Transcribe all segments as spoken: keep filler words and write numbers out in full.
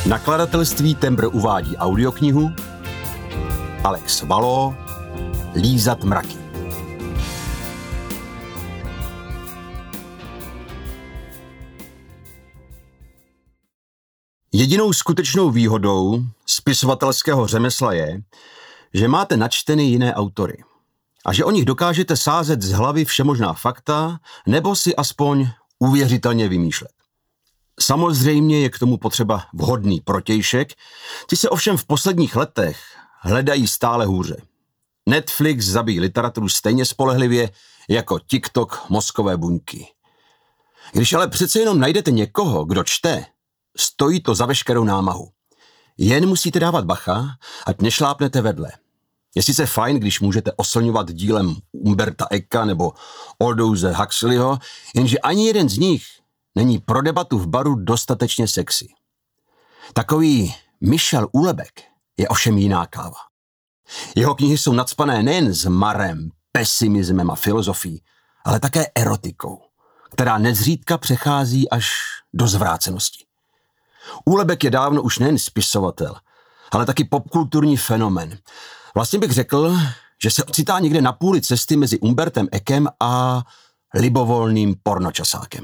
Nakladatelství Tembr uvádí audioknihu Alex Valo Lízat mraky. Jedinou skutečnou výhodou spisovatelského řemesla je, že máte načteny jiné autory a že o nich dokážete sázet z hlavy všemožná fakta nebo si aspoň uvěřitelně vymýšlet. Samozřejmě je k tomu potřeba vhodný protějšek, ti se ovšem v posledních letech hledají stále hůře. Netflix zabíjí literaturu stejně spolehlivě jako TikTok mozkové buňky. Když ale přece jenom najdete někoho, kdo čte, stojí to za veškerou námahu. Jen musíte dávat bacha, ať nešlápnete vedle. Je sice fajn, když můžete oslňovat dílem Umberta Ecka nebo Aldouze Huxleyho, jenže ani jeden z nich není pro debatu v baru dostatečně sexy. Takový Michel Houellebecq je ovšem jiná káva. Jeho knihy jsou nacpané nejen zmarem, pesimismem a filozofií, ale také erotikou, která nezřídka přechází až do zvrácenosti. Houellebecq je dávno už nejen spisovatel, ale taky popkulturní fenomén. Vlastně bych řekl, že se ocitá někde na půli cesty mezi Umbertem Eckem a libovolným pornočasákem.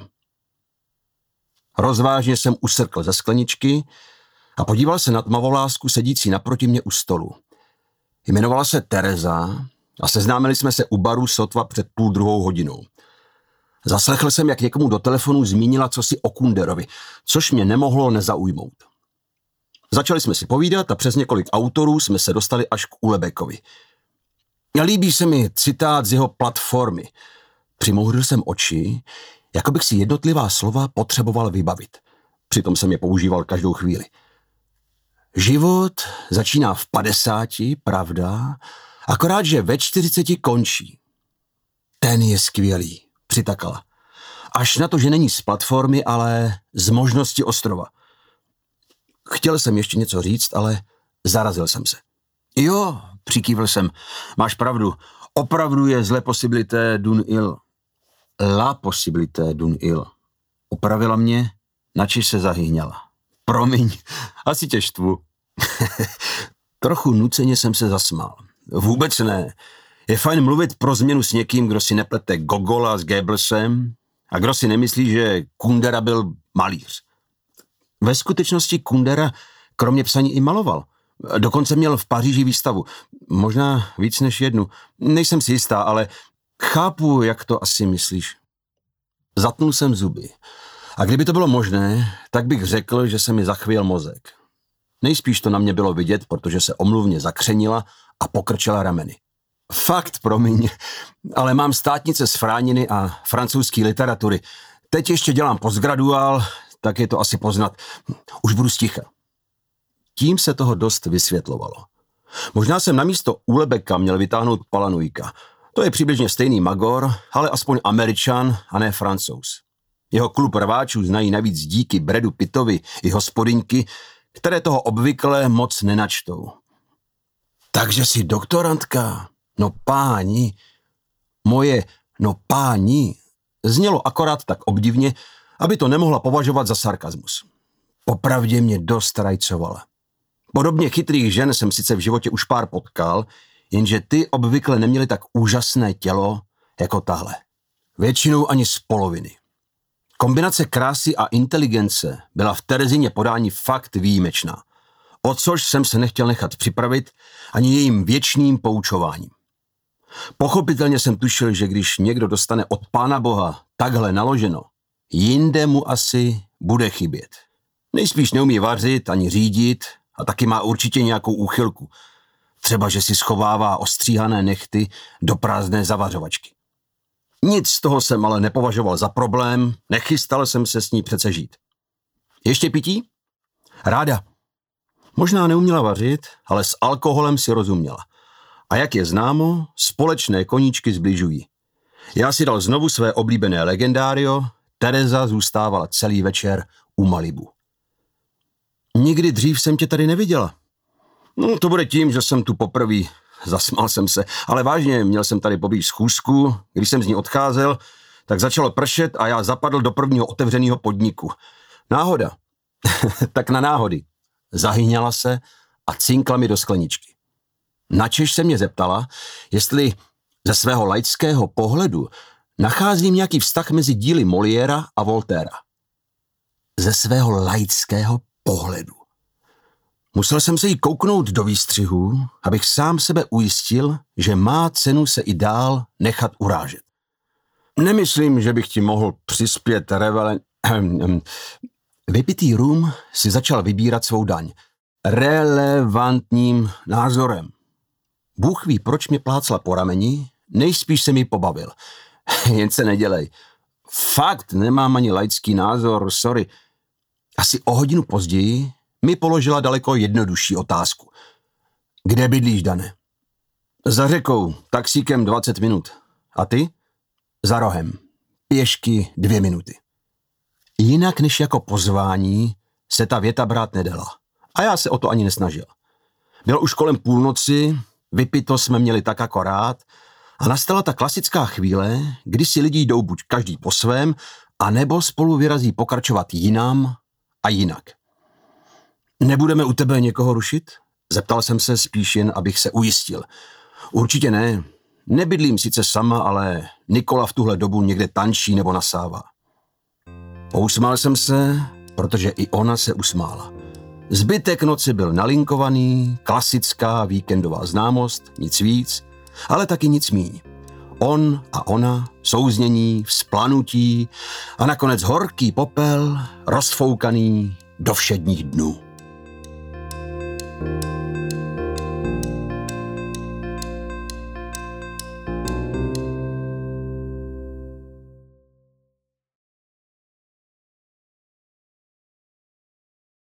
Rozvážně jsem usrkl ze skleničky a podíval se na tmavovlásku sedící naproti mě u stolu. Jmenovala se Tereza a seznámili jsme se u baru sotva před půl druhou hodinou. Zaslechl jsem, jak někomu do telefonu zmínila cosi o Kunderovi, což mě nemohlo nezaujmout. Začali jsme si povídat a přes několik autorů jsme se dostali až k Houellebecqovi. Líbí se mi citát z jeho platformy. Přimouřil jsem oči, jako bych si jednotlivá slova potřeboval vybavit. Přitom jsem je používal každou chvíli. Život začíná v padesáti, pravda, akorát, že ve čtyřiceti končí. Ten je skvělý, přitakala. Až na to, že není z platformy, ale z možnosti ostrova. Chtěl jsem ještě něco říct, ale zarazil jsem se. Jo, přikývl jsem, máš pravdu, opravdu je zle possibilité d'un il. La possibilité d'un il. Opravila mě, načež se zahyňala. Promiň, asi tě štvu. Trochu nuceně jsem se zasmál. Vůbec ne. Je fajn mluvit pro změnu s někým, kdo si neplete Gogola s Goebbelsem a kdo si nemyslí, že Kundera byl malíř. Ve skutečnosti Kundera kromě psaní i maloval. Dokonce měl v Paříži výstavu. Možná víc než jednu. Nejsem si jistá, ale chápu, jak to asi myslíš. Zatnul jsem zuby. A kdyby to bylo možné, tak bych řekl, že se mi zachvěl mozek. Nejspíš to na mě bylo vidět, protože se omluvně zakřenila a pokrčila rameny. Fakt, promiň, ale mám státnice z Frániny a francouzské literatury. Teď ještě dělám postgraduál, tak je to asi poznat. Už budu sticha. Tím se toho dost vysvětlovalo. Možná jsem na místo Houellebecqa měl vytáhnout Palanujka. To je přibližně stejný magor, ale aspoň Američan a ne Francouz. Jeho klub rváčů znají navíc díky Bradu Pittovi i hospodyňky, které toho obvykle moc nenačtou. Takže si doktorantka, no páni, moje no páni, znělo akorát tak obdivně, aby to nemohla považovat za sarkazmus. Popravdě mě dost rajcovala. Podobně chytrých žen jsem sice v životě už pár potkal, jenže ty obvykle neměly tak úžasné tělo jako tahle. Většinou ani z poloviny. Kombinace krásy a inteligence byla v Terezině podání fakt výjimečná, o což jsem se nechtěl nechat připravit ani jejím věčným poučováním. Pochopitelně jsem tušil, že když někdo dostane od Pána Boha takhle naloženo, jinde mu asi bude chybět. Nejspíš neumí vařit ani řídit a taky má určitě nějakou úchylku. Třeba, že si schovává ostříhané nehty do prázdné zavařovačky. Nic z toho jsem ale nepovažoval za problém, nechystal jsem se s ní přece žít. Ještě pití? Ráda. Možná neuměla vařit, ale s alkoholem si rozuměla. A jak je známo, společné koníčky zbližují. Já si dal znovu své oblíbené legendário, Tereza zůstávala celý večer u Malibu. Nikdy dřív jsem tě tady neviděla. No, to bude tím, že jsem tu poprvé. Zasmál jsem se, ale vážně, měl jsem tady poblíž schůzku, když jsem z ní odcházel, tak začalo pršet a já zapadl do prvního otevřeného podniku. Náhoda. Tak na náhody. zahyňala se a cinkla mi do skleničky. Načež se mě zeptala, jestli ze svého laického pohledu nacházím nějaký vztah mezi díly Moliéra a Voltaira. Ze svého laického pohledu. Musel jsem se jí kouknout do výstřihu, abych sám sebe ujistil, že má cenu se i dál nechat urážet. Nemyslím, že bych ti mohl přispět revelen... Vypitý rum si začal vybírat svou daň. Relevantním názorem. Bůh ví, proč mě plácla po rameni, nejspíš se mi pobavil. Jen se nedělej. Fakt, nemám ani laický názor, sorry. Asi o hodinu později mi položila daleko jednodušší otázku. Kde bydlíš, Dane? Za řekou, taxíkem dvacet minut. A ty? Za rohem. Pěšky dvě minuty. Jinak než jako pozvání se ta věta brát nedala. A já se o to ani nesnažil. Bylo už kolem půlnoci, vypito jsme měli tak akorát a nastala ta klasická chvíle, kdy si lidi jdou buď každý po svém, anebo spolu vyrazí pokračovat jinam a jinak. Nebudeme u tebe někoho rušit? Zeptal jsem se spíš jen, abych se ujistil. Určitě ne. Nebydlím sice sama, ale Nikola v tuhle dobu někde tančí nebo nasává. Pousmál jsem se, protože i ona se usmála. Zbytek noci byl nalinkovaný, klasická víkendová známost, nic víc, ale taky nic míň. On a ona, souznění, vzplanutí a nakonec horký popel, rozfoukaný do všedních dnů.